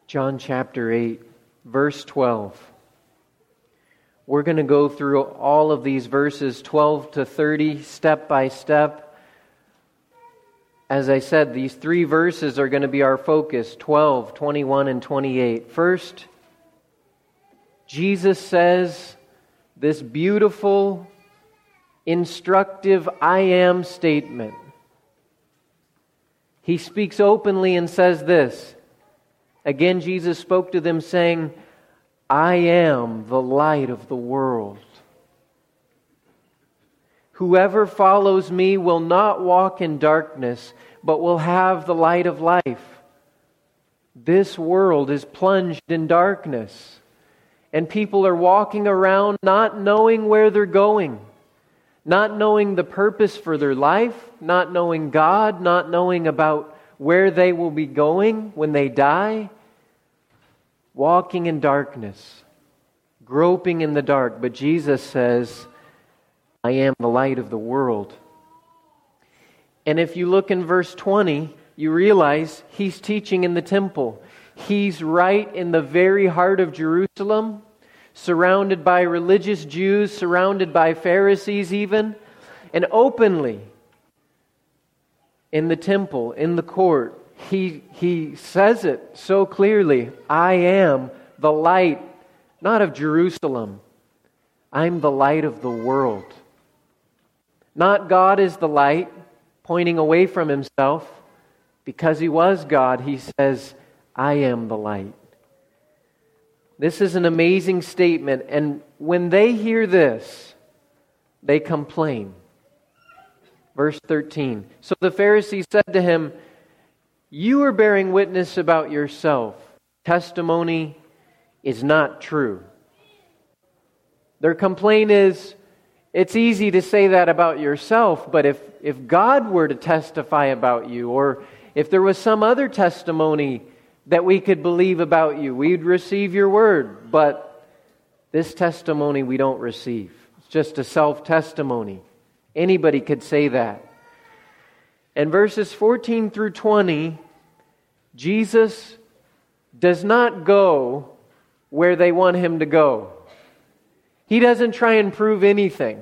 John chapter 8, verse 12. We're going to go through all of these verses 12 to 30 step by step. As I said, these three verses are going to be our focus, 12, 21, and 28. First, Jesus says this beautiful, instructive I am statement. He speaks openly and says this. Again, Jesus spoke to them saying, I am the light of the world. Whoever follows me will not walk in darkness, but will have the light of life. This world is plunged in darkness, and people are walking around not knowing where they're going, not knowing the purpose for their life, not knowing God, not knowing about where they will be going when they die, walking in darkness, groping in the dark. But Jesus says, I am the light of the world. And if you look in verse 20, you realize He's teaching in the temple. He's right in the very heart of Jerusalem, surrounded by religious Jews, surrounded by Pharisees even, and openly in the temple, in the court, He says it so clearly, I am the light, not of Jerusalem. I'm the light of the world. Not God is the light, pointing away from Himself. Because He was God, He says, I am the light. This is an amazing statement, and when they hear this, they complain. Verse 13, so the Pharisees said to Him, you are bearing witness about yourself. Testimony is not true. Their complaint is, it's easy to say that about yourself, but if God were to testify about you, or if there was some other testimony that we could believe about you, we'd receive your word. But this testimony we don't receive. It's just a self-testimony. Anybody could say that. And verses 14 through 20, Jesus does not go where they want Him to go. He doesn't try and prove anything.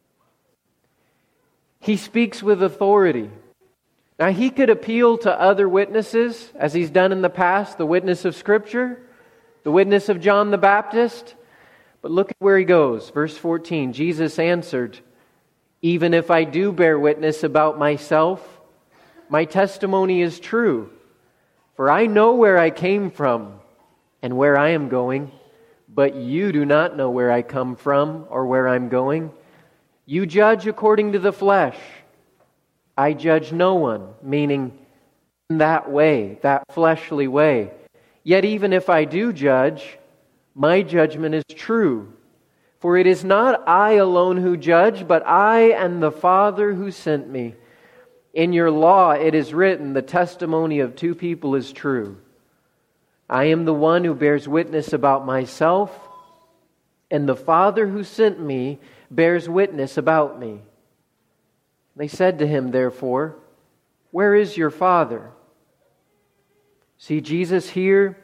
He speaks with authority. Now, He could appeal to other witnesses, as He's done in the past, the witness of Scripture, the witness of John the Baptist. But look at where He goes. Verse 14, Jesus answered, even if I do bear witness about myself, my testimony is true. For I know where I came from and where I am going, but you do not know where I come from or where I'm going. You judge according to the flesh. I judge no one, meaning in that way, that fleshly way. Yet even if I do judge, my judgment is true. For it is not I alone who judge, but I and the Father who sent me. In your law it is written, the testimony of two people is true. I am the one who bears witness about myself, and the Father who sent me bears witness about me. They said to Him, therefore, where is your Father? See, Jesus here,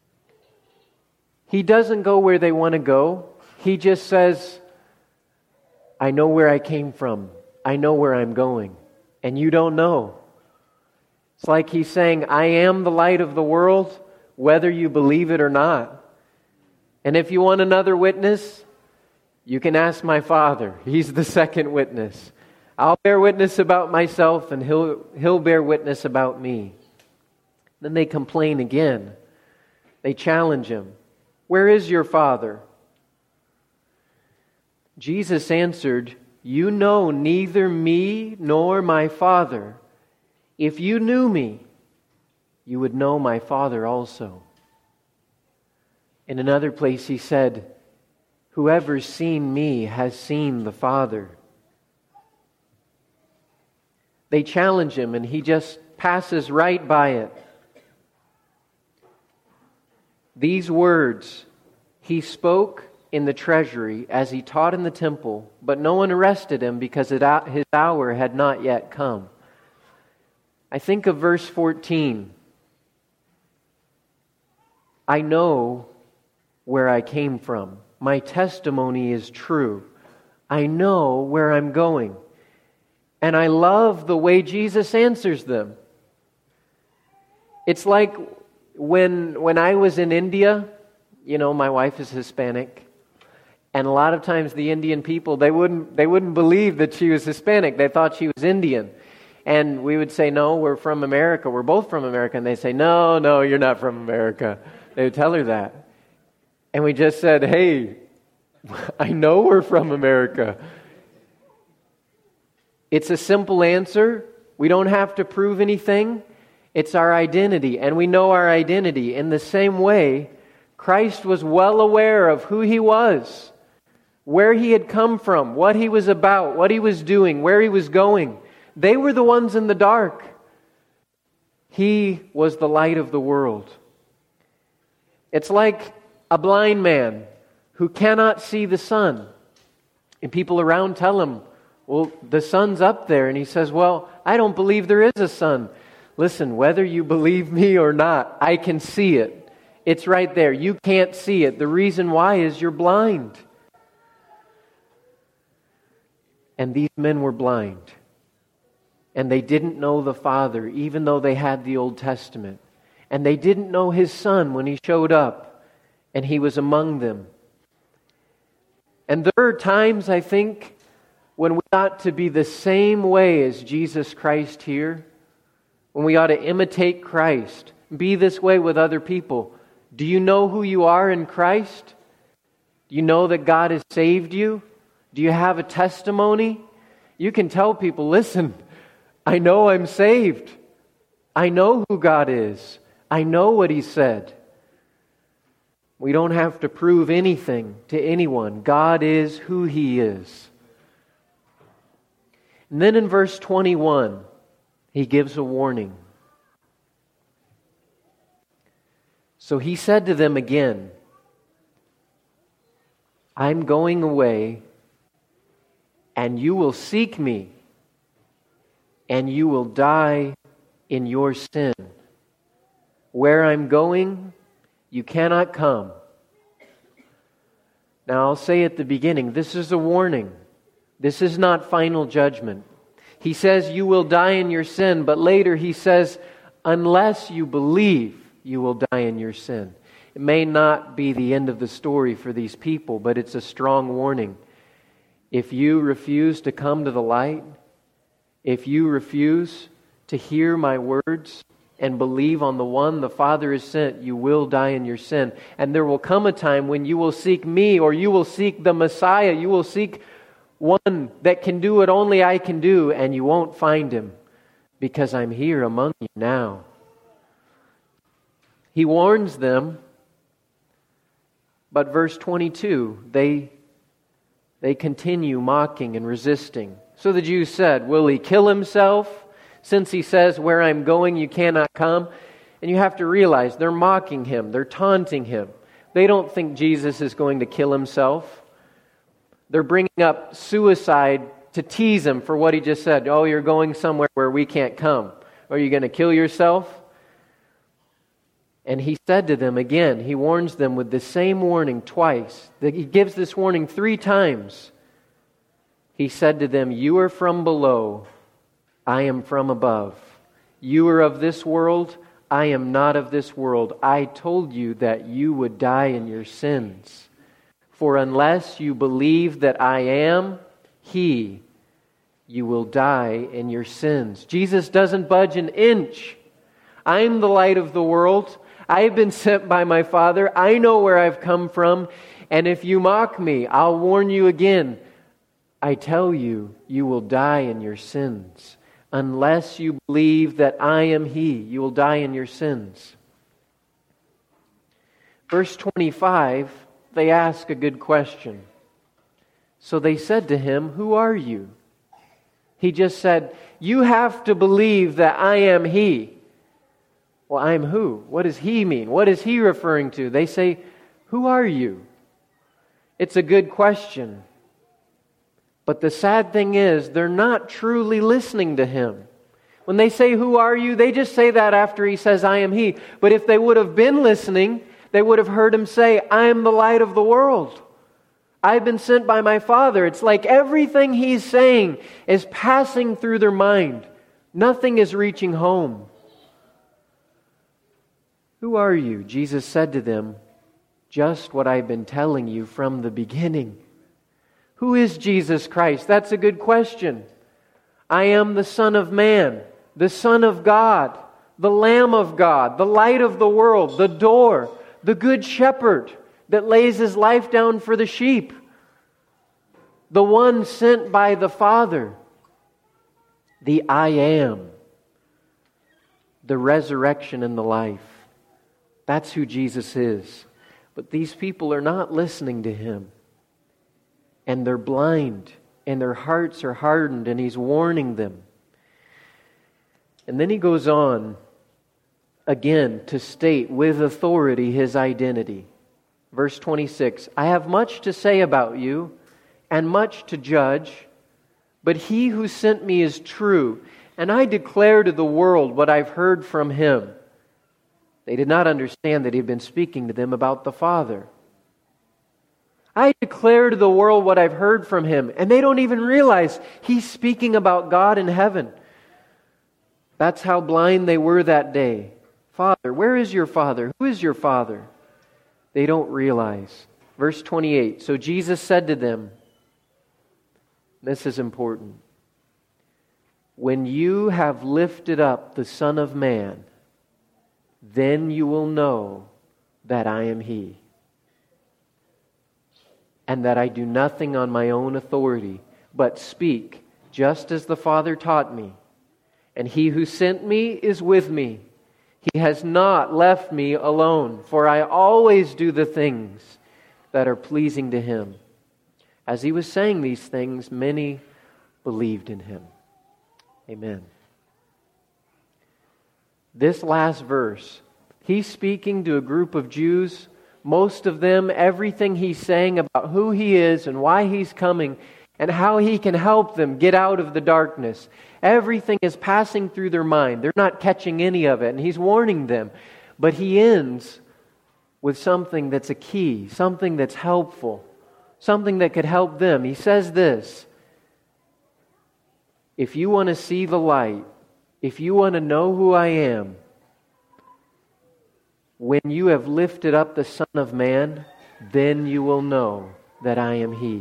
He doesn't go where they want to go. He just says, I know where I came from. I know where I'm going. And you don't know. It's like He's saying, I am the light of the world, whether you believe it or not. And if you want another witness, you can ask my Father. He's the second witness. I'll bear witness about myself, and He'll bear witness about me. Then they complain again. They challenge Him. Where is your Father? Jesus answered, you know neither me nor my Father. If you knew me, you would know my Father also. In another place He said, whoever's seen me has seen the Father. They challenge Him, and He just passes right by it. These words He spoke in the treasury as He taught in the temple, but no one arrested Him because His hour had not yet come. I think of verse 14. I know where I came from. My testimony is true. I know where I'm going. And I love the way Jesus answers them. It's like when I was in India, my wife is Hispanic, and a lot of times the Indian people, they wouldn't believe that she was Hispanic. They thought she was Indian. And we would say, no, we're from America. We're both from America. And they'd say, no, you're not from America. They would tell her that. And we just said, hey, I know we're from America. It's a simple answer. We don't have to prove anything. It's our identity, and we know our identity. In the same way, Christ was well aware of who He was, where He had come from, what He was about, what He was doing, where He was going. They were the ones in the dark. He was the light of the world. It's like a blind man who cannot see the sun. And people around tell him, well, the sun's up there. And he says, well, I don't believe there is a sun. Listen, whether you believe me or not, I can see it. It's right there. You can't see it. The reason why is you're blind. And these men were blind. And they didn't know the Father, even though they had the Old Testament. And they didn't know His Son when He showed up and He was among them. And there are times, I think, when we ought to be the same way as Jesus Christ here, when we ought to imitate Christ, be this way with other people. Do you know who you are in Christ? Do you know that God has saved you? Do you have a testimony? You can tell people, listen, I know I'm saved. I know who God is. I know what He said. We don't have to prove anything to anyone. God is who He is. And then in verse 21, He gives a warning. So He said to them again, I'm going away, and you will seek me, and you will die in your sin. Where I'm going, you cannot come. Now I'll say at the beginning, this is a warning. This is not final judgment. He says you will die in your sin, but later He says, unless you believe, you will die in your sin. It may not be the end of the story for these people, but it's a strong warning. If you refuse to come to the light, if you refuse to hear my words and believe on the one the Father has sent, you will die in your sin. And there will come a time when you will seek me, or you will seek the Messiah. You will seek one that can do what only I can do, and you won't find Him because I'm here among you now. He warns them, but verse 22, they continue mocking and resisting. So the Jews said, will He kill Himself? Since He says, where I'm going, you cannot come. And you have to realize they're mocking Him. They're taunting Him. They don't think Jesus is going to kill Himself. They're bringing up suicide to tease Him for what He just said. Oh, you're going somewhere where we can't come. Are you going to kill yourself? And He said to them again, He warns them with the same warning twice. He gives this warning 3 times. He said to them, you are from below, I am from above. You are of this world, I am not of this world. I told you that you would die in your sins. For unless you believe that I am He, you will die in your sins. Jesus doesn't budge an inch. I'm the light of the world. I've been sent by my Father. I know where I've come from. And if you mock me, I'll warn you again. I tell you, you will die in your sins. Unless you believe that I am He, you will die in your sins. Verse 25, they ask a good question. So they said to Him, who are you? He just said, you have to believe that I am He. Well, I'm who? What does He mean? What is He referring to? They say, who are you? It's a good question. But the sad thing is, they're not truly listening to Him. When they say, who are you? They just say that after He says, I am He. But if they would have been listening, They would have heard him say, I am the light of the world. I've been sent by my Father. It's like everything he's saying is passing through their mind. Nothing is reaching home. Who are you? Jesus said to them, just what I've been telling you from the beginning. Who is Jesus Christ? That's a good question. I am the Son of Man, the Son of God, the Lamb of God, the light of the world, the door, the good shepherd that lays his life down for the sheep, the one sent by the Father, the I am, the resurrection and the life. That's who Jesus is. But these people are not listening to him. And they're blind. And their hearts are hardened. And he's warning them. And then he goes on again to state with authority his identity. Verse 26, I have much to say about you and much to judge, but he who sent me is true, and I declare to the world what I've heard from him. They did not understand that he had been speaking to them about the Father. I declare to the world what I've heard from him, and they don't even realize he's speaking about God in heaven. That's how blind they were that day. Father, where is your Father? Who is your Father? They don't realize. Verse 28, so Jesus said to them, this is important, when you have lifted up the Son of Man, then you will know that I am He, and that I do nothing on my own authority, but speak just as the Father taught me. And He who sent me is with me. He has not left me alone, for I always do the things that are pleasing to Him. As He was saying these things, many believed in Him. Amen. This last verse, He's speaking to a group of Jews. Most of them, everything He's saying about who He is and why He's coming and how He can help them get out of the darkness. Everything is passing through their mind. They're not catching any of it, and He's warning them. But He ends with something that's a key, something that's helpful, something that could help them. He says this, if you want to see the light, if you want to know who I am, when you have lifted up the Son of Man, then you will know that I am He.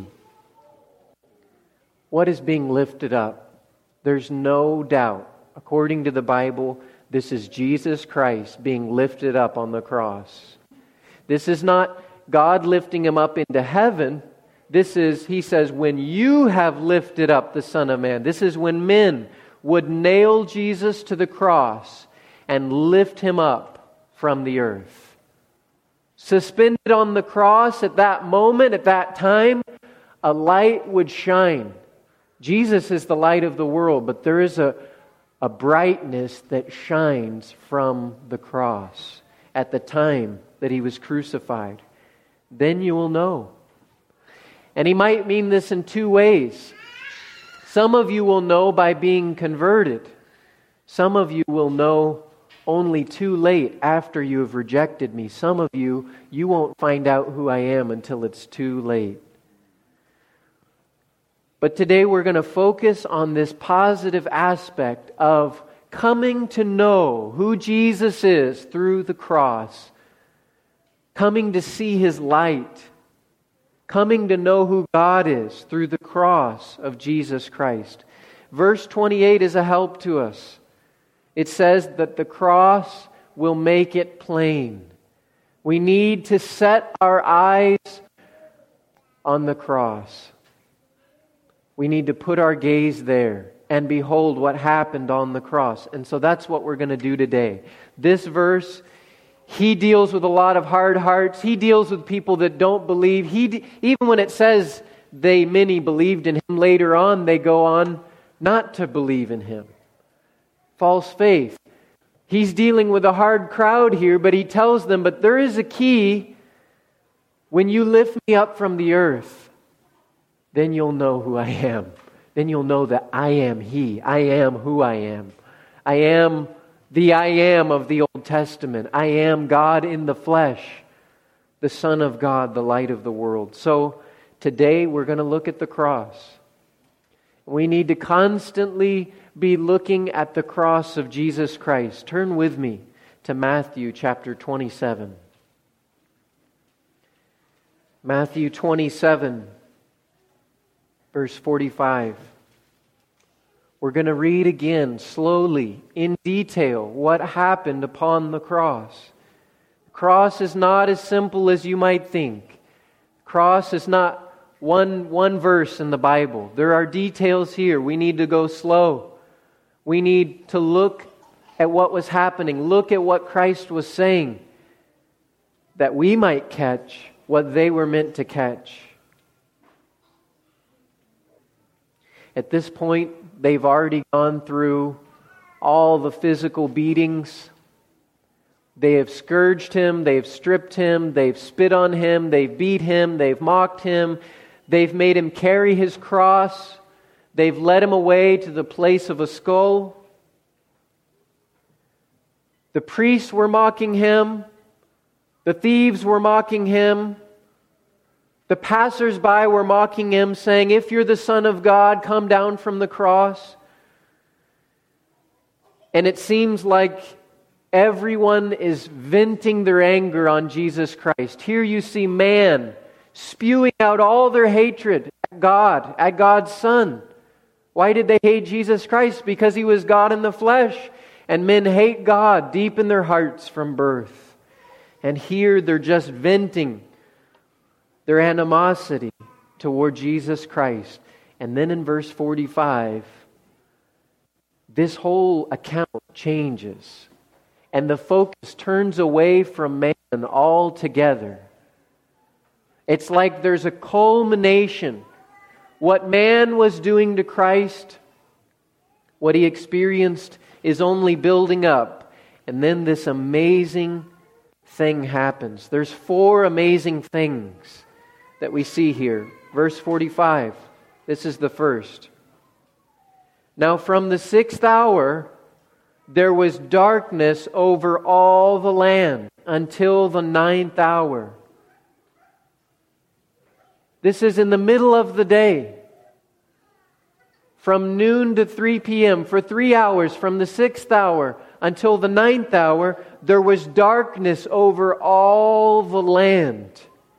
What is being lifted up? There's no doubt, according to the Bible, this is Jesus Christ being lifted up on the cross. This is not God lifting Him up into heaven. This is, He says, when you have lifted up the Son of Man. This is when men would nail Jesus to the cross and lift Him up from the earth. Suspended on the cross at that moment, at that time, a light would shine. Jesus is the light of the world, but there is a brightness that shines from the cross at the time that He was crucified. Then you will know. And He might mean this in two ways. Some of you will know by being converted. Some of you will know only too late after you have rejected me. Some of you, you won't find out who I am until it's too late. But today we're going to focus on this positive aspect of coming to know who Jesus is through the cross, coming to see His light, coming to know who God is through the cross of Jesus Christ. Verse 28 is a help to us. It says that the cross will make it plain. We need to set our eyes on the cross. We need to put our gaze there and behold what happened on the cross. And so that's what we're going to do today. This verse, He deals with a lot of hard hearts. He deals with people that don't believe. Even when it says many believed in Him, later on they go on not to believe in Him. False faith. He's dealing with a hard crowd here, but He tells them, but there is a key. When you lift me up from the earth, then you'll know who I am. Then you'll know that I am He. I am who I am. I am the I am of the Old Testament. I am God in the flesh. the Son of God, the light of the world. So today we're going to look at the cross. We need to constantly be looking at the cross of Jesus Christ. Turn with me to Matthew chapter 27. Matthew 27, verse 45. We're going to read again, slowly, in detail, what happened upon the cross. The cross is not as simple as you might think. The cross is not one verse in the Bible. There are details here. We need to go slow. We need to look at what was happening. Look at what Christ was saying, that we might catch what they were meant to catch. At this point, they've already gone through all the physical beatings. They have scourged Him, they've stripped Him, they've spit on Him, they've beat Him, they've mocked Him, they've made Him carry His cross, they've led Him away to the place of a skull. The priests were mocking Him, the thieves were mocking Him, the passers-by were mocking Him, saying, "If you're the Son of God, come down from the cross." And it seems like everyone is venting their anger on Jesus Christ. Here you see man spewing out all their hatred at God, at God's Son. Why did they hate Jesus Christ? Because He was God in the flesh. And men hate God deep in their hearts from birth. And here they're just venting their animosity toward Jesus Christ. And then in verse 45, this whole account changes. And the focus turns away from man altogether. It's like there's a culmination. What man was doing to Christ, what He experienced, is only building up. And then this amazing thing happens. There's 4 amazing things that we see here. Verse 45. This is the first. Now from the 6th hour, there was darkness over all the land until the 9th hour. This is in the middle of the day. From noon to 3 p.m., for 3 hours, from the 6th hour until the 9th hour, there was darkness over all the land.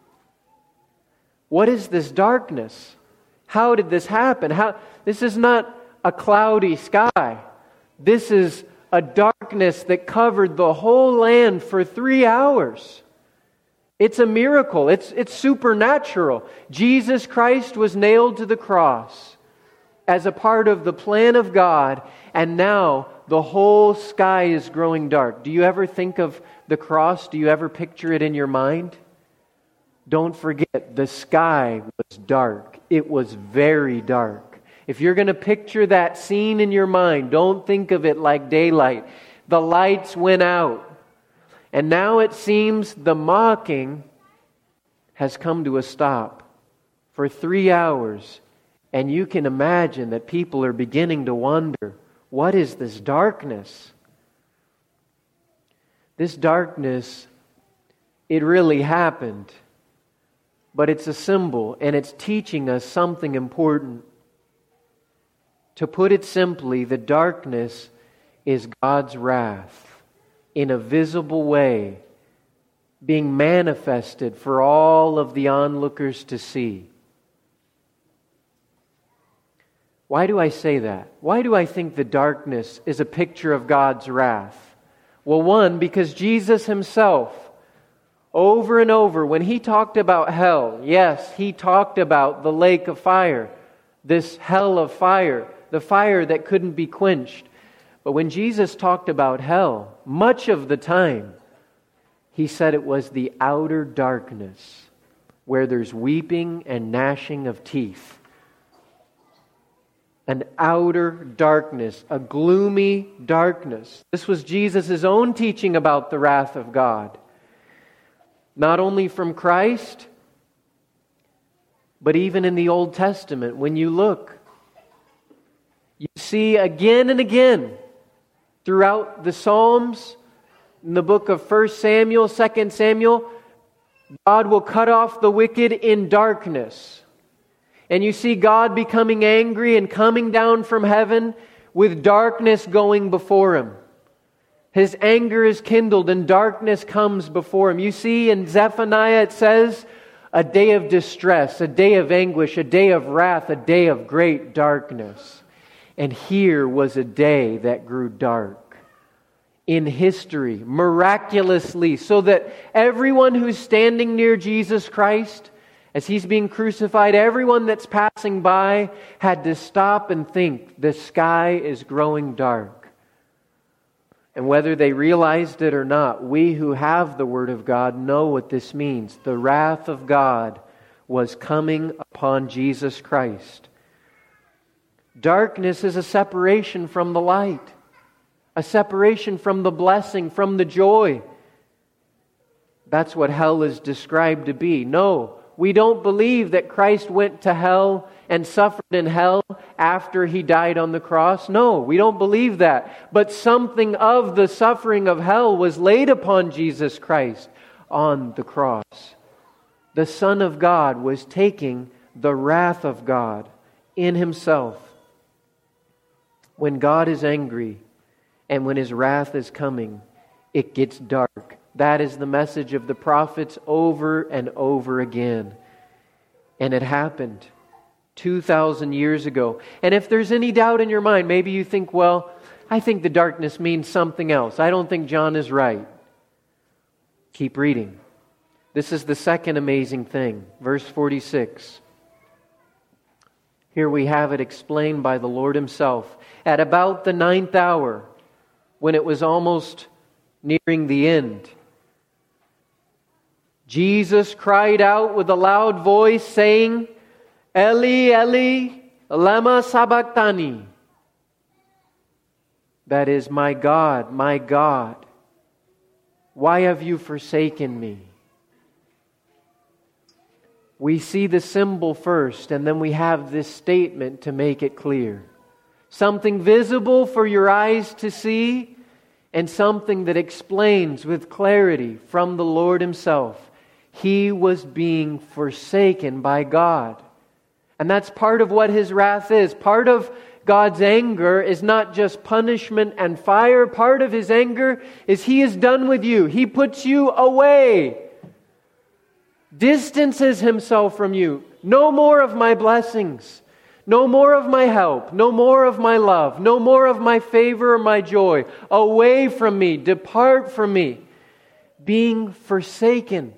What is this darkness? How did this happen? This is not a cloudy sky. This is a darkness that covered the whole land for 3 hours. It's a miracle. It's supernatural. Jesus Christ was nailed to the cross as a part of the plan of God, and now the whole sky is growing dark. Do you ever think of the cross? Do you ever picture it in your mind? Don't forget, the sky was dark. It was very dark. If you're going to picture that scene in your mind, don't think of it like daylight. The lights went out. And now it seems the mocking has come to a stop for 3 hours. And you can imagine that people are beginning to wonder, what is this darkness? This darkness, it really happened. But it's a symbol, and it's teaching us something important. To put it simply, the darkness is God's wrath in a visible way, being manifested for all of the onlookers to see. Why do I say that? Why do I think the darkness is a picture of God's wrath? Well, one, because Jesus Himself, over and over, when He talked about hell, yes, He talked about the lake of fire, this hell of fire, the fire that couldn't be quenched. But when Jesus talked about hell, much of the time, He said it was the outer darkness, where there's weeping and gnashing of teeth. An outer darkness, a gloomy darkness. This was Jesus' own teaching about the wrath of God. Not only from Christ, but even in the Old Testament. When you look, you see again and again throughout the Psalms, in the book of 1 Samuel, 2 Samuel, God will cut off the wicked in darkness. And you see God becoming angry and coming down from heaven with darkness going before Him. His anger is kindled and darkness comes before Him. You see in Zephaniah it says, a day of distress, a day of anguish, a day of wrath, a day of great darkness. And here was a day that grew dark. In history, miraculously, so that everyone who's standing near Jesus Christ, as He's being crucified, everyone that's passing by had to stop and think, the sky is growing dark. And whether they realized it or not, we who have the Word of God know what this means. The wrath of God was coming upon Jesus Christ. Darkness is a separation from the light. A separation from the blessing, from the joy. That's what hell is described to be. No, we don't believe that Christ went to hell and suffered in hell after He died on the cross. No, we don't believe that. But something of the suffering of hell was laid upon Jesus Christ on the cross. The Son of God was taking the wrath of God in Himself. When God is angry, and when His wrath is coming, it gets dark. That is the message of the prophets over and over again. And it happened 2,000 years ago. And if there's any doubt in your mind, maybe you think, well, I think the darkness means something else. I don't think John is right. Keep reading. This is the second amazing thing. Verse 46. Here we have it explained by the Lord Himself. At about the 9th hour, when it was almost nearing the end, Jesus cried out with a loud voice, saying, Eli, Eli, lama sabachthani. That is, my God, why have you forsaken me? We see the symbol first, and then we have this statement to make it clear. Something visible for your eyes to see, and something that explains with clarity from the Lord Himself. He was being forsaken by God. And that's part of what His wrath is. Part of God's anger is not just punishment and fire. Part of His anger is He is done with you. He puts you away. Distances Himself from you. No more of my blessings. No more of my help, no more of my love, no more of my favor or my joy. Away from me, depart from me. Being forsaken.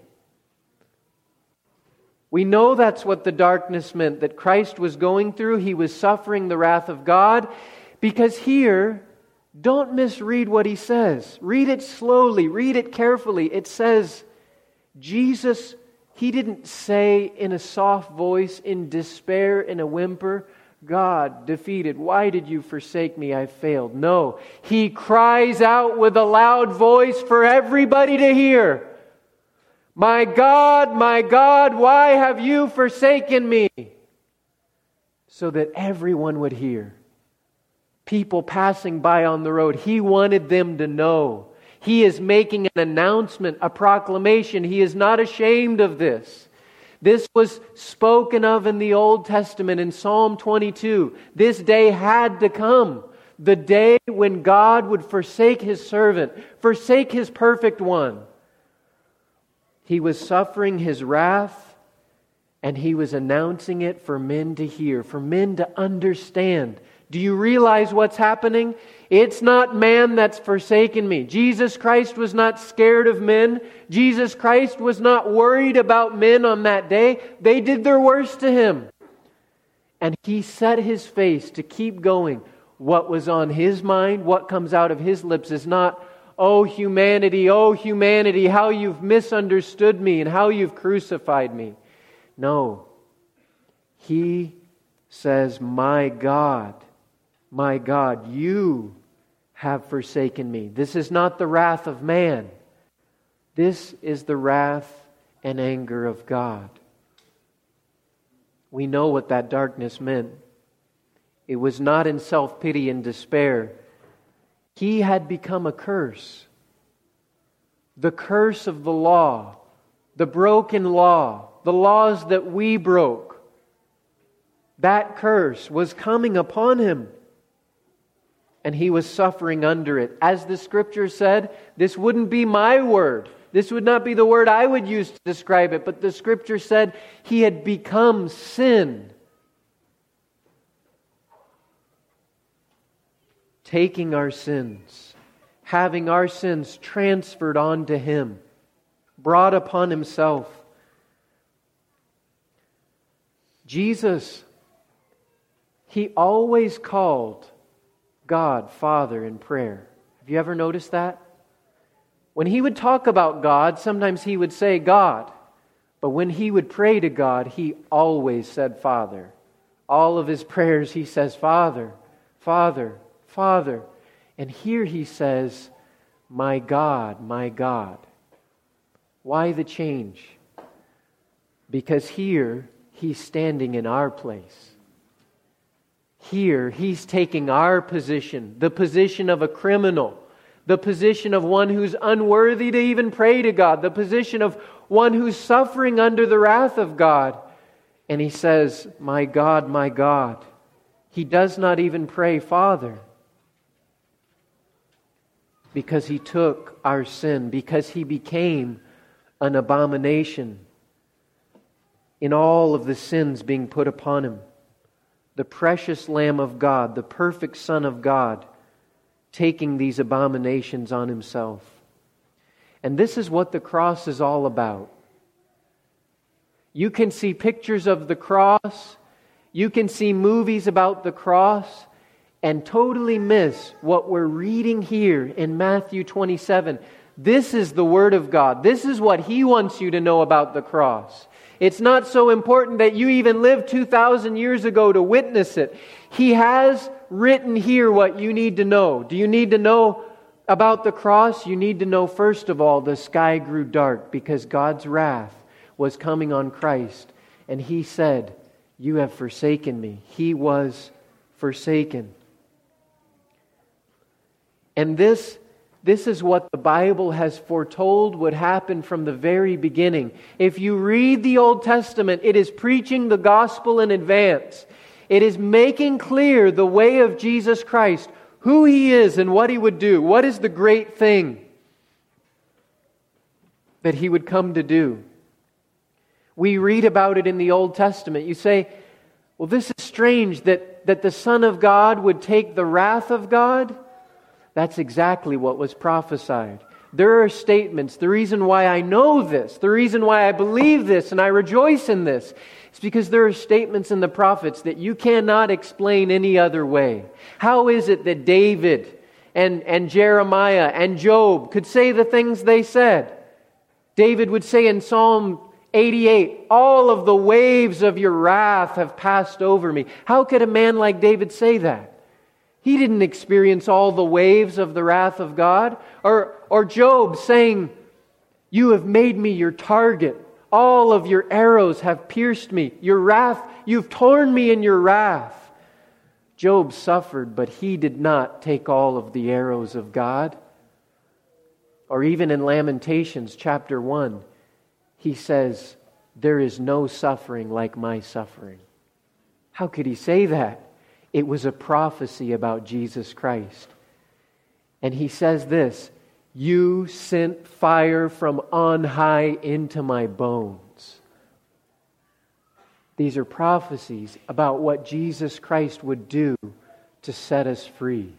We know that's what the darkness meant, that Christ was going through. He was suffering the wrath of God. Because here, don't misread what He says. Read it slowly, read it carefully. It says, Jesus, He didn't say in a soft voice, in despair, in a whimper, God, defeated, why did you forsake me? I failed. No, He cries out with a loud voice for everybody to hear. My God, why have you forsaken me? So that everyone would hear. People passing by on the road, He wanted them to know. He is making an announcement, a proclamation. He is not ashamed of this. This was spoken of in the Old Testament in Psalm 22. This day had to come. The day when God would forsake His servant, forsake His perfect one. He was suffering His wrath, and He was announcing it for men to hear, for men to understand. Do you realize what's happening? It's not man that's forsaken me. Jesus Christ was not scared of men. Jesus Christ was not worried about men on that day. They did their worst to Him. And He set His face to keep going. What was on His mind, what comes out of His lips is not, oh humanity, how you've misunderstood me and how you've crucified me. No. He says, my God, you have forsaken me. This is not the wrath of man. This is the wrath and anger of God. We know what that darkness meant. It was not in self-pity and despair. He had become a curse. The curse of the law, the broken law, the laws that we broke, that curse was coming upon Him. And He was suffering under it. As the Scripture said, this wouldn't be my word. This would not be the word I would use to describe it. But the Scripture said He had become sin, taking our sins, having our sins transferred onto Him, brought upon Himself. Jesus, He always called God Father in prayer. Have you ever noticed that? When He would talk about God, sometimes He would say God. But when He would pray to God, He always said Father. All of His prayers He says Father, Father, Father. And here He says, my God, my God. Why the change? Because here He's standing in our place. Here He's taking our position, the position of a criminal, the position of one who's unworthy to even pray to God, the position of one who's suffering under the wrath of God. And He says, my God, my God. He does not even pray Father, because He took our sin, because He became an abomination in all of the sins being put upon Him. The precious Lamb of God, the perfect Son of God, taking these abominations on Himself. And this is what the cross is all about. You can see pictures of the cross, you can see movies about the cross, and totally miss what we're reading here in Matthew 27. This is the Word of God. This is what He wants you to know about the cross. It's not so important that you even lived 2,000 years ago to witness it. He has written here what you need to know. Do you need to know about the cross? You need to know, first of all, the sky grew dark because God's wrath was coming on Christ. And He said, you have forsaken me. He was forsaken. And this is what the Bible has foretold would happen from the very beginning. If you read the Old Testament, it is preaching the gospel in advance. It is making clear the way of Jesus Christ, who He is and what He would do. What is the great thing that He would come to do? We read about it in the Old Testament. You say, well, this is strange that the Son of God would take the wrath of God. That's exactly what was prophesied. There are statements. The reason why I know this, the reason why I believe this and I rejoice in this, is because there are statements in the prophets that you cannot explain any other way. How is it that David and Jeremiah and Job could say the things they said? David would say in Psalm 88, all of the waves of your wrath have passed over me. How could a man like David say that? He didn't experience all the waves of the wrath of God. Or Job saying, you have made me your target. All of your arrows have pierced me. Your wrath, you've torn me in your wrath. Job suffered, but he did not take all of the arrows of God. Or even in Lamentations chapter 1, he says, there is no suffering like my suffering. How could he say that? It was a prophecy about Jesus Christ. And he says this, you sent fire from on high into my bones. These are prophecies about what Jesus Christ would do to set us free.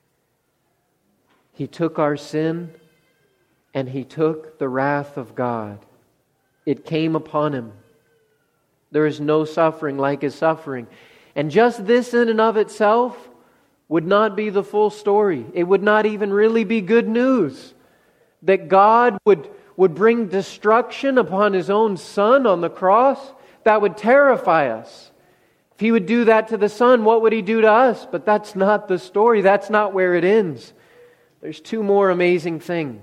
He took our sin and He took the wrath of God. It came upon Him. There is no suffering like His suffering. And just this in and of itself would not be the full story. It would not even really be good news. That God would bring destruction upon His own Son on the cross, that would terrify us. If He would do that to the Son, what would He do to us? But that's not the story. That's not where it ends. There's two more amazing things.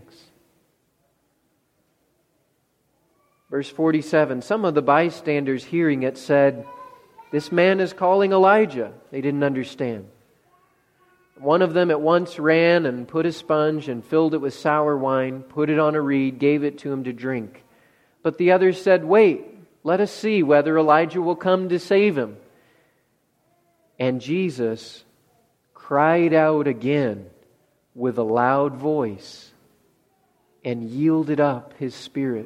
Verse 47, some of the bystanders hearing it said, this man is calling Elijah. They didn't understand. One of them at once ran and put a sponge and filled it with sour wine, put it on a reed, gave it to him to drink. But the others said, "Wait, let us see whether Elijah will come to save him." And Jesus cried out again with a loud voice and yielded up His Spirit.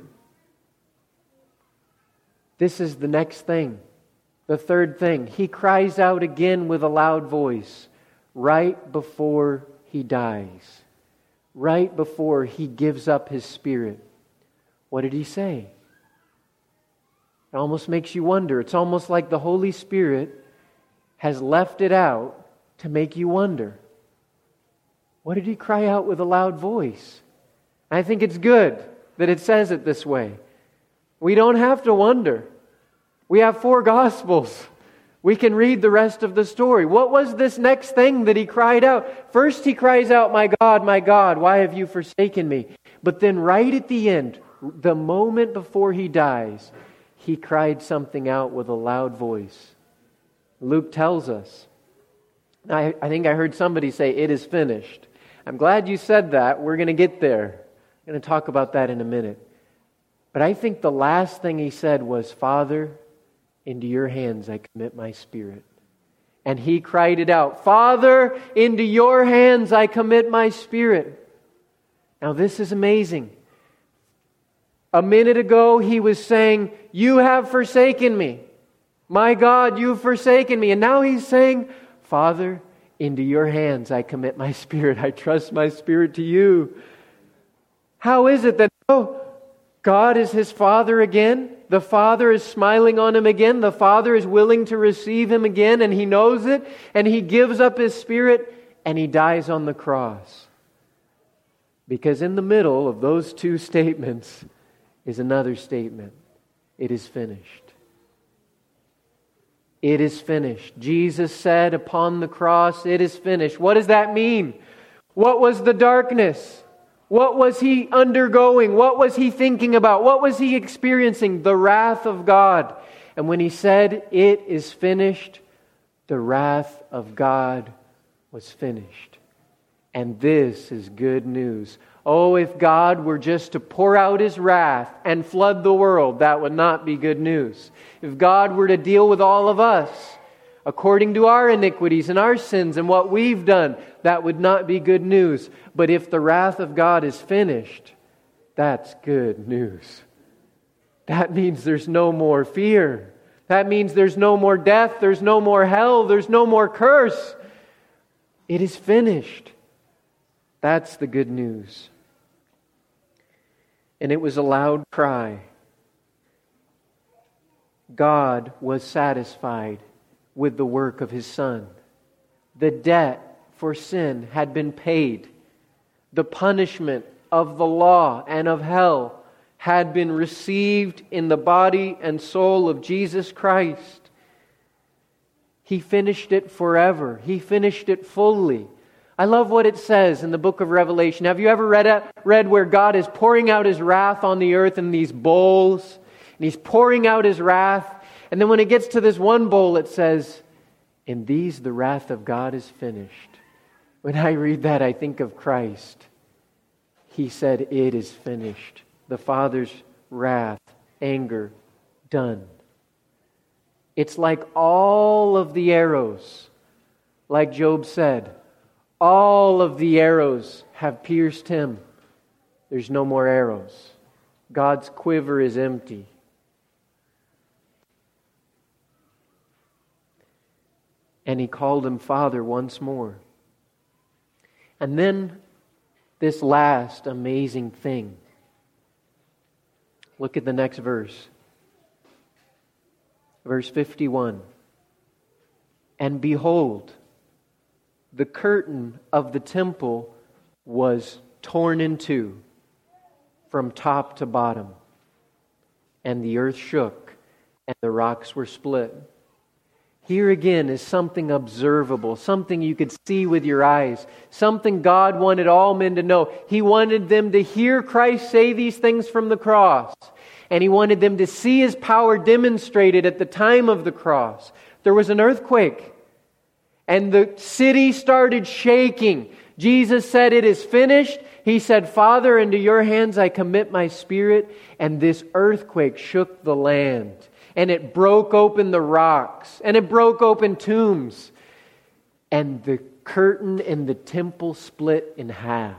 This is the next thing. The third thing. He cries out again with a loud voice right before He dies. Right before He gives up His Spirit. What did He say? It almost makes you wonder. It's almost like the Holy Spirit has left it out to make you wonder. What did He cry out with a loud voice? I think it's good that it says it this way. We don't have to wonder. We have 4 Gospels. We can read the rest of the story. What was this next thing that He cried out? First He cries out, my God, why have you forsaken me?" But then right at the end, the moment before He dies, He cried something out with a loud voice. Luke tells us. I think I heard somebody say, "It is finished." I'm glad you said that. We're going to get there. I'm going to talk about that in a minute. But I think the last thing He said was, "Father, into your hands I commit my spirit." And He cried it out, "Father, into your hands I commit my spirit." Now this is amazing. A minute ago He was saying, "You have forsaken me. My God, you've forsaken me." And now He's saying, "Father, into your hands I commit my spirit. I trust my spirit to you." How is it that God is His Father again? The Father is smiling on Him again. The Father is willing to receive Him again, and He knows it, and He gives up His Spirit, and He dies on the cross. Because in the middle of those 2 statements is another statement. It is finished. It is finished. Jesus said upon the cross, "It is finished." What does that mean? What was the darkness? What was He undergoing? What was He thinking about? What was He experiencing? The wrath of God. And when He said, "It is finished," the wrath of God was finished. And this is good news. Oh, if God were just to pour out His wrath and flood the world, that would not be good news. If God were to deal with all of us according to our iniquities and our sins and what we've done, that would not be good news. But if the wrath of God is finished, that's good news. That means there's no more fear. That means there's no more death, there's no more hell, there's no more curse. It is finished. That's the good news. And it was a loud cry. God was satisfied with the work of His Son. The debt for sin had been paid. The punishment of the law and of hell had been received in the body and soul of Jesus Christ. He finished it forever. He finished it fully. I love what it says in the book of Revelation. Have you ever read where God is pouring out His wrath on the earth in these bowls? And He's pouring out His wrath. And then when it gets to this one bowl, it says, "In these the wrath of God is finished." When I read that, I think of Christ. He said, "It is finished." The Father's wrath, anger, done. It's like all of the arrows, like Job said, all of the arrows have pierced him. There's no more arrows. God's quiver is empty. And He called Him Father once more. And then this last amazing thing. Look at the next verse. Verse 51. "And behold, the curtain of the temple was torn in two from top to bottom, and the earth shook, and the rocks were split." Here again is something observable, something you could see with your eyes, something God wanted all men to know. He wanted them to hear Christ say these things from the cross, and He wanted them to see His power demonstrated at the time of the cross. There was an earthquake, and the city started shaking. Jesus said, "It is finished." He said, Father, into your hands I commit my spirit. And this earthquake shook the land. And it broke open the rocks. And it broke open tombs. And the curtain in the temple split in half.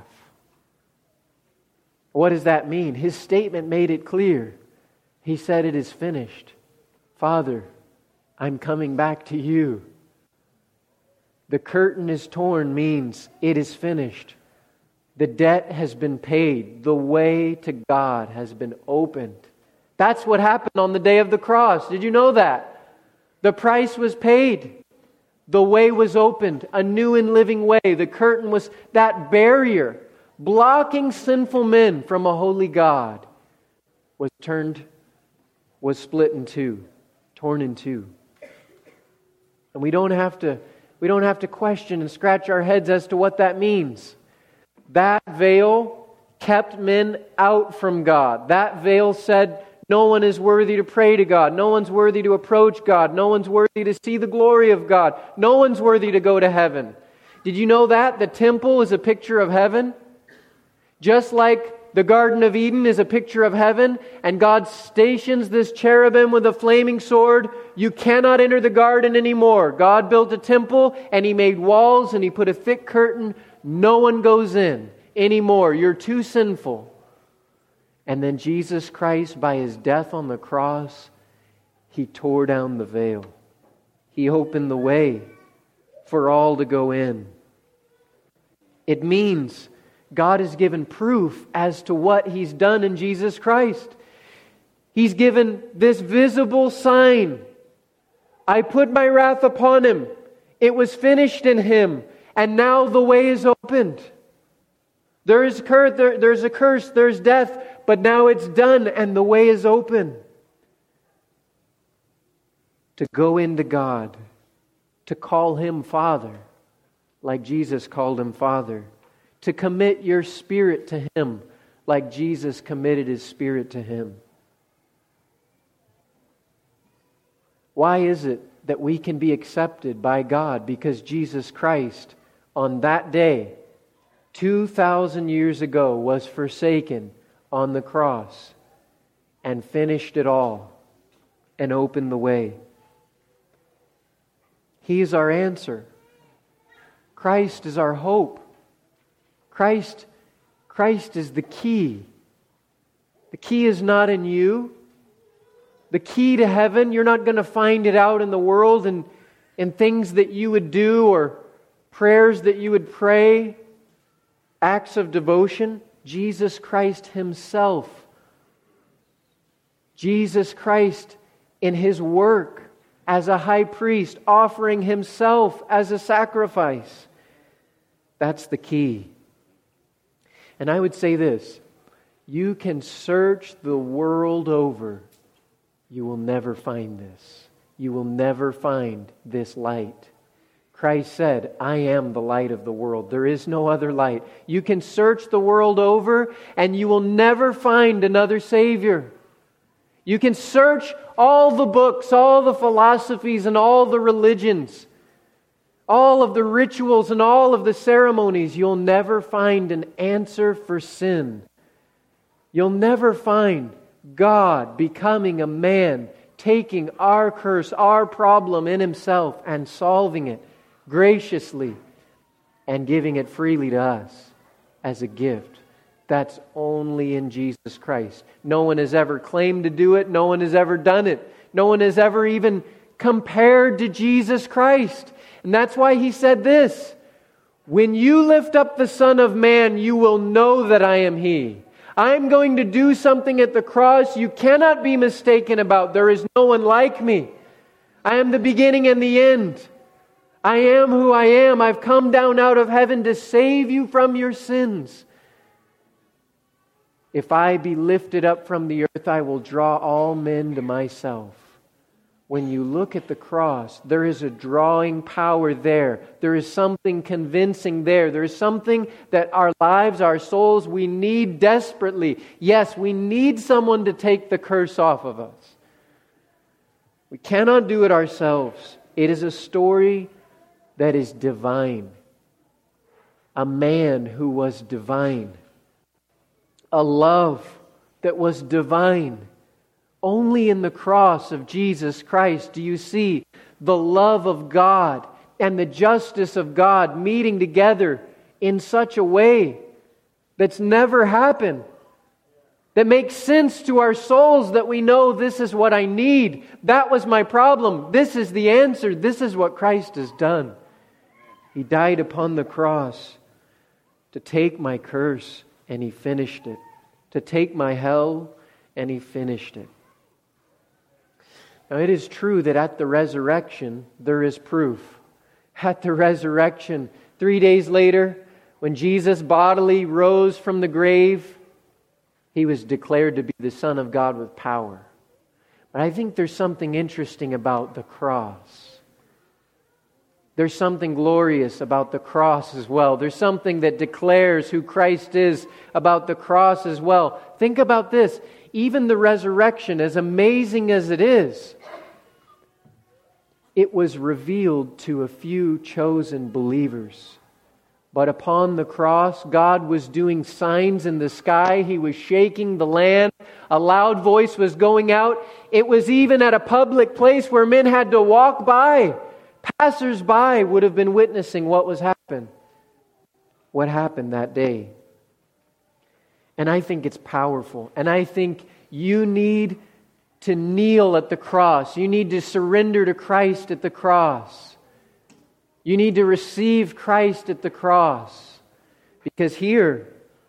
What does that mean? His statement made it clear. He said, it is finished. Father, I'm coming back to you. The curtain is torn means it is finished. The debt has been paid. The way to God has been opened. That's what happened on the day of the cross. Did you know that? The price was paid. The way was opened. A new and living way. The curtain was that barrier blocking sinful men from a holy God was split in two, torn in two. And we don't have to question and scratch our heads as to what that means. That veil kept men out from God. That veil said no one is worthy to pray to God. No one's worthy to approach God. No one's worthy to see the glory of God. No one's worthy to go to heaven. Did you know that? The temple is a picture of heaven. Just like the Garden of Eden is a picture of heaven, and God stations this cherubim with a flaming sword. You cannot enter the garden anymore. God built a temple, and He made walls, and He put a thick curtain. No one goes in anymore. You're too sinful. And then Jesus Christ, by His death on the cross, He tore down the veil. He opened the way for all to go in. It means God has given proof as to what He's done in Jesus Christ. He's given this visible sign. I put my wrath upon Him. It was finished in Him. And now the way is opened. There's a curse, there's death, but now it's done and the way is open. To go into God, to call Him Father, like Jesus called Him Father. To commit your spirit to Him, like Jesus committed His Spirit to Him. Why is it that we can be accepted by God? Because Jesus Christ, on that day, 2,000 years ago, was forsaken on the cross and finished it all and opened the way. He is our answer. Christ is our hope. Christ is the key. The key is not in you. The key to heaven, you're not going to find it out in the world and in things that you would do or prayers that you would pray, acts of devotion. Jesus Christ Himself. Jesus Christ in His work as a high priest, offering Himself as a sacrifice. That's the key. And I would say this, you can search the world over. You will never find this. You will never find this light. Christ said, I am the light of the world. There is no other light. You can search the world over and you will never find another Savior. You can search all the books, all the philosophies, and all the religions, all of the rituals and all of the ceremonies. You'll never find an answer for sin. You'll never find God becoming a man, taking our curse, our problem in Himself and solving it graciously and giving it freely to us as a gift. That's only in Jesus Christ. No one has ever claimed to do it. No one has ever done it. No one has ever even compared to Jesus Christ. And that's why He said this, when you lift up the Son of Man, you will know that I am He. I'm going to do something at the cross you cannot be mistaken about. There is no one like me. I am the beginning and the end. I am who I am. I've come down out of heaven to save you from your sins. If I be lifted up from the earth, I will draw all men to myself. When you look at the cross, there is a drawing power there. There is something convincing there. There is something that our lives, our souls, we need desperately. Yes, we need someone to take the curse off of us. We cannot do it ourselves. It is a story that is divine. A man who was divine a love that was divine. Only in the cross of Jesus Christ do you see the love of God and the justice of God meeting together in such a way that's never happened, that makes sense to our souls, that we know this is what I need. That was my problem. This is the answer. This is what Christ has done. He died upon the cross to take my curse, and He finished it. To take my hell, and He finished it. Now it is true that at the resurrection, there is proof. At the resurrection, 3 days later, when Jesus bodily rose from the grave, He was declared to be the Son of God with power. But I think there's something interesting about the cross. There's something glorious about the cross as well. There's something that declares who Christ is about the cross as well. Think about this. Even the resurrection, as amazing as it is, it was revealed to a few chosen believers. But upon the cross, God was doing signs in the sky. He was shaking the land. A loud voice was going out. It was even at a public place where men had to walk by. Passers-by would have been witnessing what happened that day. And I think it's powerful. And I think you need to kneel at the cross. You need to surrender to Christ at the cross. You need to receive Christ at the cross. Because here,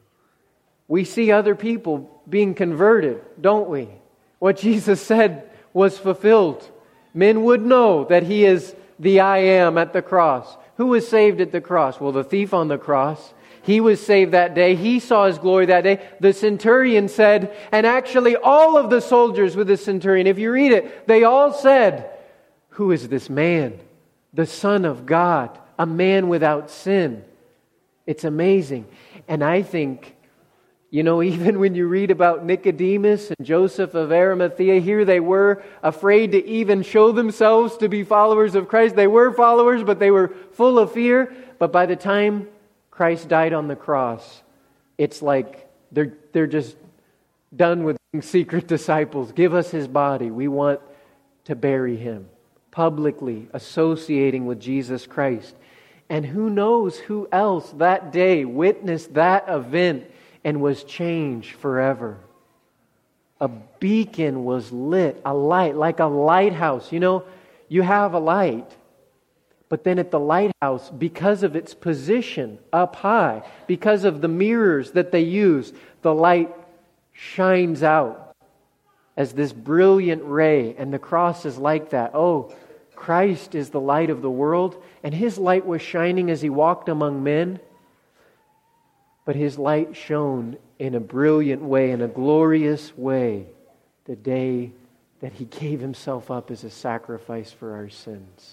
we see other people being converted, don't we? What Jesus said was fulfilled. Men would know that He is the I Am at the cross. Who was saved at the cross? Well, the thief on the cross. He was saved that day. He saw His glory that day. The centurion said, and actually all of the soldiers with the centurion, if you read it, they all said, "Who is this man? The Son of God, a man without sin." It's amazing. And I think, even when you read about Nicodemus and Joseph of Arimathea, here they were afraid to even show themselves to be followers of Christ. They were followers, but they were full of fear. But by the time Christ died on the cross, it's like they're just done with being secret disciples. Give us His body. We want to bury Him. Publicly associating with Jesus Christ. And who knows who else that day witnessed that event and was changed forever. A beacon was lit, a light, like a lighthouse. You have a light, but then at the lighthouse, because of its position up high, because of the mirrors that they use, the light shines out as this brilliant ray, and the cross is like that. Oh, Christ is the light of the world, and His light was shining as He walked among men. But His light shone in a brilliant way, in a glorious way, the day that He gave Himself up as a sacrifice for our sins.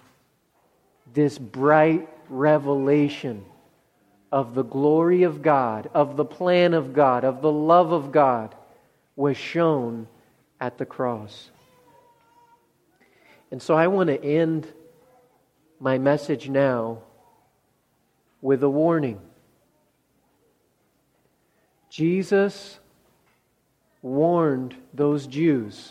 This bright revelation of the glory of God, of the plan of God, of the love of God, was shown at the cross. And so I want to end my message now with a warning. Jesus warned those Jews,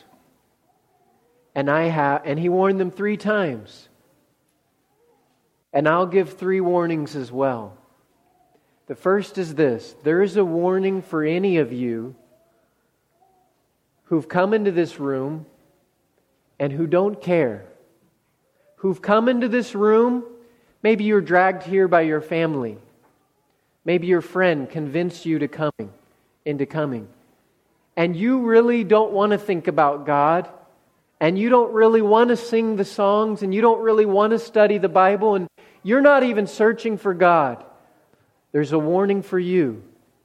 and He warned them 3 times. And I'll give 3 warnings as well. The first is this: there is a warning for any of you who've come into this room and who don't care. Who've come into this room, maybe you're dragged here by your family. Maybe your friend convinced you into coming. And you really don't want to think about God. And you don't really want to sing the songs. And you don't really want to study the Bible. And you're not even searching for God. There's a warning for you.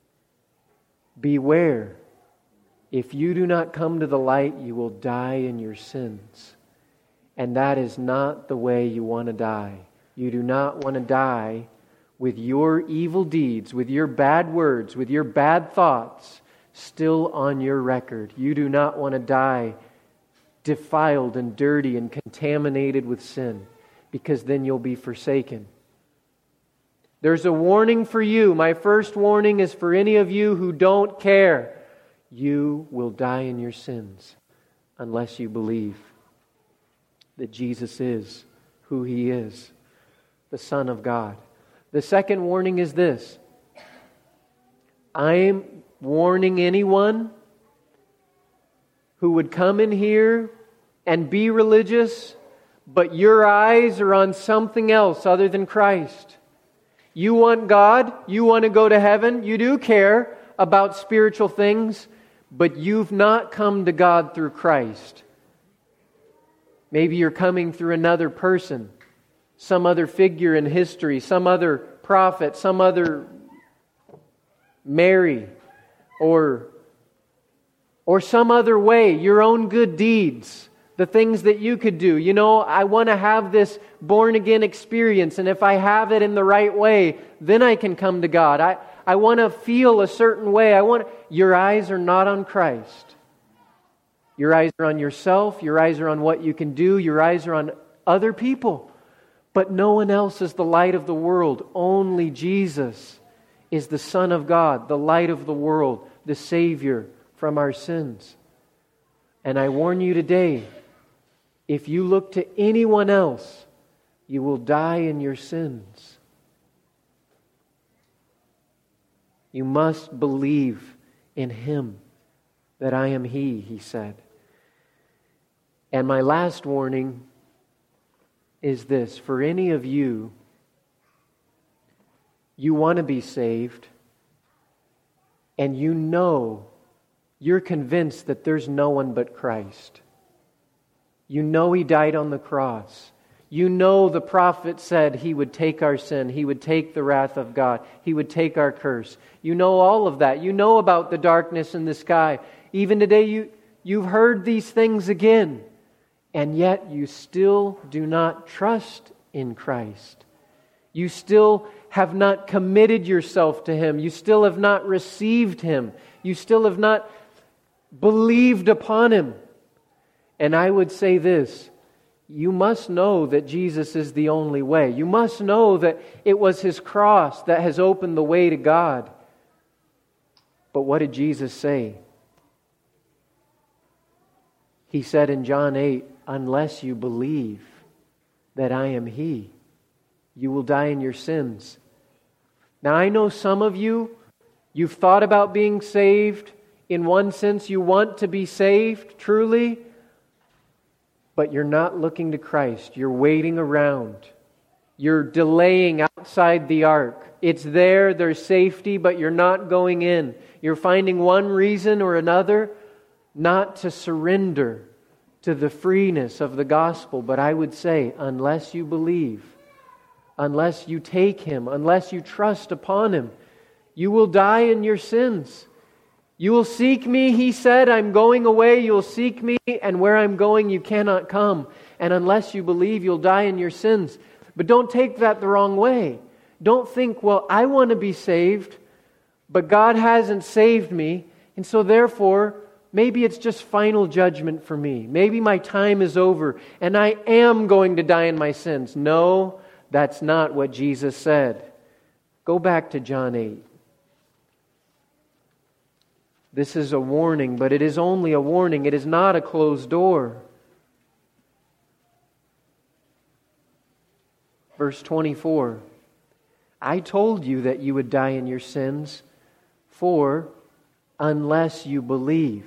Beware. If you do not come to the light, you will die in your sins. And that is not the way you want to die. You do not want to die with your evil deeds, with your bad words, with your bad thoughts still on your record. You do not want to die defiled and dirty and contaminated with sin, because then you'll be forsaken. There's a warning for you. My first warning is for any of you who don't care. You will die in your sins unless you believe that Jesus is who He is, the Son of God. The second warning is this. I am warning anyone who would come in here and be religious, but your eyes are on something else other than Christ. You want God, you want to go to heaven, you do care about spiritual things, but you've not come to God through Christ. Maybe you're coming through another person, some other figure in history, some other prophet, some other Mary, or some other way, your own good deeds, the things that you could do. You know, I want to have this born-again experience, and if I have it in the right way, then I can come to God. I want to feel a certain way. Your eyes are not on Christ. Your eyes are on yourself. Your eyes are on what you can do. Your eyes are on other people. But no one else is the light of the world. Only Jesus is the Son of God, the light of the world, the Savior from our sins. And I warn you today, if you look to anyone else, you will die in your sins. You must believe in Him, that I am He said. And my last warning is this. For any of you, you want to be saved, and you're convinced that there's no one but Christ. You know He died on the cross. You know the prophet said He would take our sin. He would take the wrath of God. He would take our curse. You know all of that. You know about the darkness in the sky. Even today you've heard these things again. And yet you still do not trust in Christ. You still have not committed yourself to Him. You still have not received Him. You still have not believed upon Him. And I would say this, you must know that Jesus is the only way. You must know that it was His cross that has opened the way to God. But what did Jesus say? He said in John 8, unless you believe that I am He, you will die in your sins. Now I know some of you, you've thought about being saved. In one sense, you want to be saved, truly. But you're not looking to Christ. You're waiting around. You're delaying outside the ark. It's there, there's safety, but you're not going in. You're finding one reason or another not to surrender to the freeness of the gospel. But I would say, unless you believe, unless you take Him, unless you trust upon Him, you will die in your sins. You will seek me, He said, I'm going away, you'll seek me, and where I'm going you cannot come. And unless you believe, you'll die in your sins. But don't take that the wrong way. Don't think, well, I want to be saved, but God hasn't saved me, and so therefore, maybe it's just final judgment for me. Maybe my time is over, and I am going to die in my sins. No, that's not what Jesus said. Go back to John 8. This is a warning, but it is only a warning. It is not a closed door. Verse 24. I told you that you would die in your sins, for unless you believe.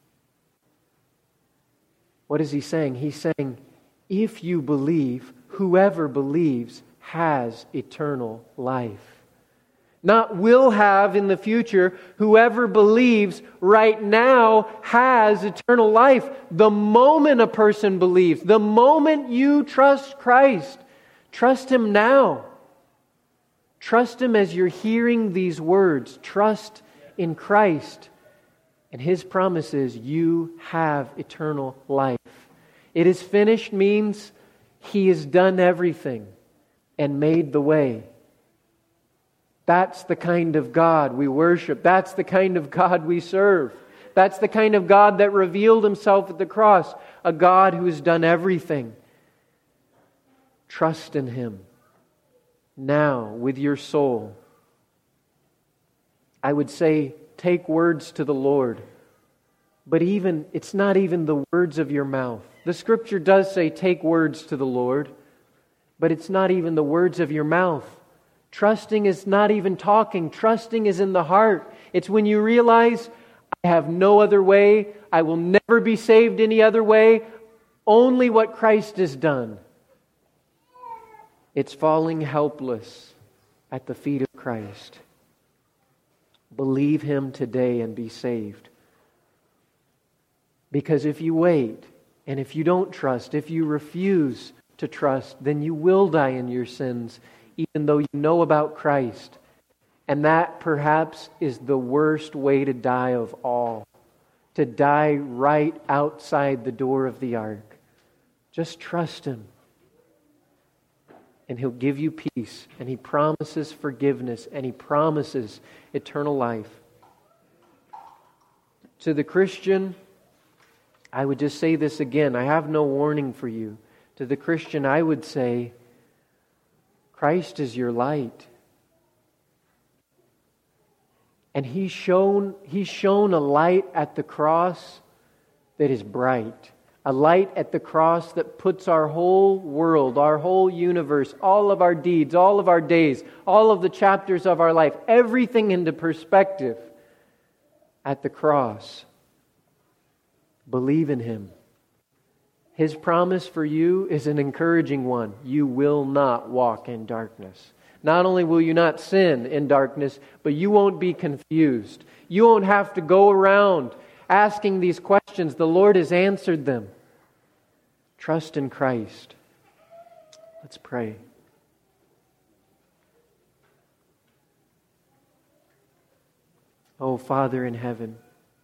What is He saying? He's saying, if you believe, whoever believes has eternal life. Not will have in the future. Whoever believes right now has eternal life. The moment a person believes, the moment you trust Christ, trust Him now. Trust Him as you're hearing these words. Trust in Christ. And His promise is you have eternal life. It is finished means He has done everything and made the way. That's the kind of God we worship. That's the kind of God we serve. That's the kind of God that revealed Himself at the cross. A God who has done everything. Trust in Him. now with your soul. I would say, take words to the Lord. But it's not even the words of your mouth. The Scripture does say, take words to the Lord. But it's not even the words of your mouth. Trusting is not even talking. Trusting is in the heart. It's when you realize, I have no other way. I will never be saved any other way. Only what Christ has done. It's falling helpless at the feet of Christ. Believe Him today and be saved. Because if you wait, and if you don't trust, if you refuse to trust, then you will die in your sins, even though you know about Christ. And that perhaps is the worst way to die of all. To die right outside the door of the ark. Just trust Him. And He'll give you peace. And He promises forgiveness. And He promises eternal life. To the Christian, I would just say this again. I have no warning for you. To the Christian, I would say, Christ is your light. And He's shown a light at the cross that is bright. A light at the cross that puts our whole world, our whole universe, all of our deeds, all of our days, all of the chapters of our life, everything into perspective at the cross. Believe in Him. His promise for you is an encouraging one. You will not walk in darkness. Not only will you not sin in darkness, but you won't be confused. You won't have to go around asking these questions. The Lord has answered them. Trust in Christ. Let's pray. Oh, Father in heaven,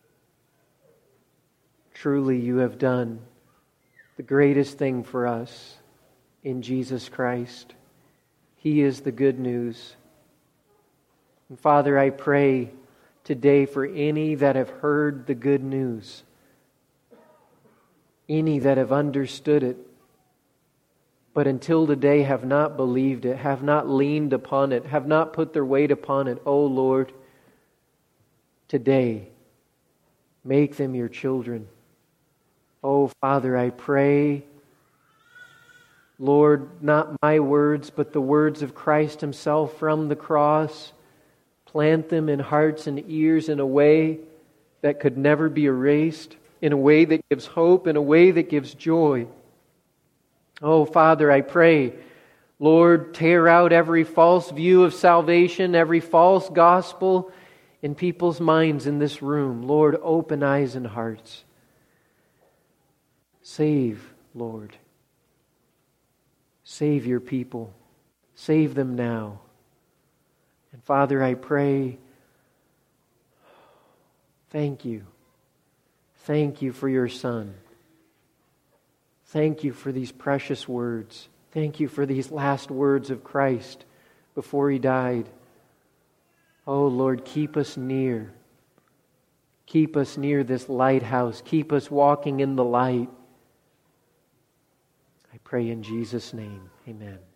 truly you have done the greatest thing for us in Jesus Christ. He is the good news. And Father, I pray today for any that have heard the good news, any that have understood it, but until today have not believed it, have not leaned upon it, have not put their weight upon it. Oh Lord, today, make them your children. Oh Father, I pray, Lord, not my words, but the words of Christ Himself from the cross. Plant them in hearts and ears in a way that could never be erased, in a way that gives hope, in a way that gives joy. Oh Father, I pray, Lord, tear out every false view of salvation, every false gospel in people's minds in this room. Lord, open eyes and hearts. Save, Lord. Save your people. Save them now. And Father, I pray, thank you. Thank you for your Son. Thank you for these precious words. Thank you for these last words of Christ before He died. Oh Lord, keep us near. Keep us near this lighthouse. Keep us walking in the light. I pray in Jesus' name. Amen.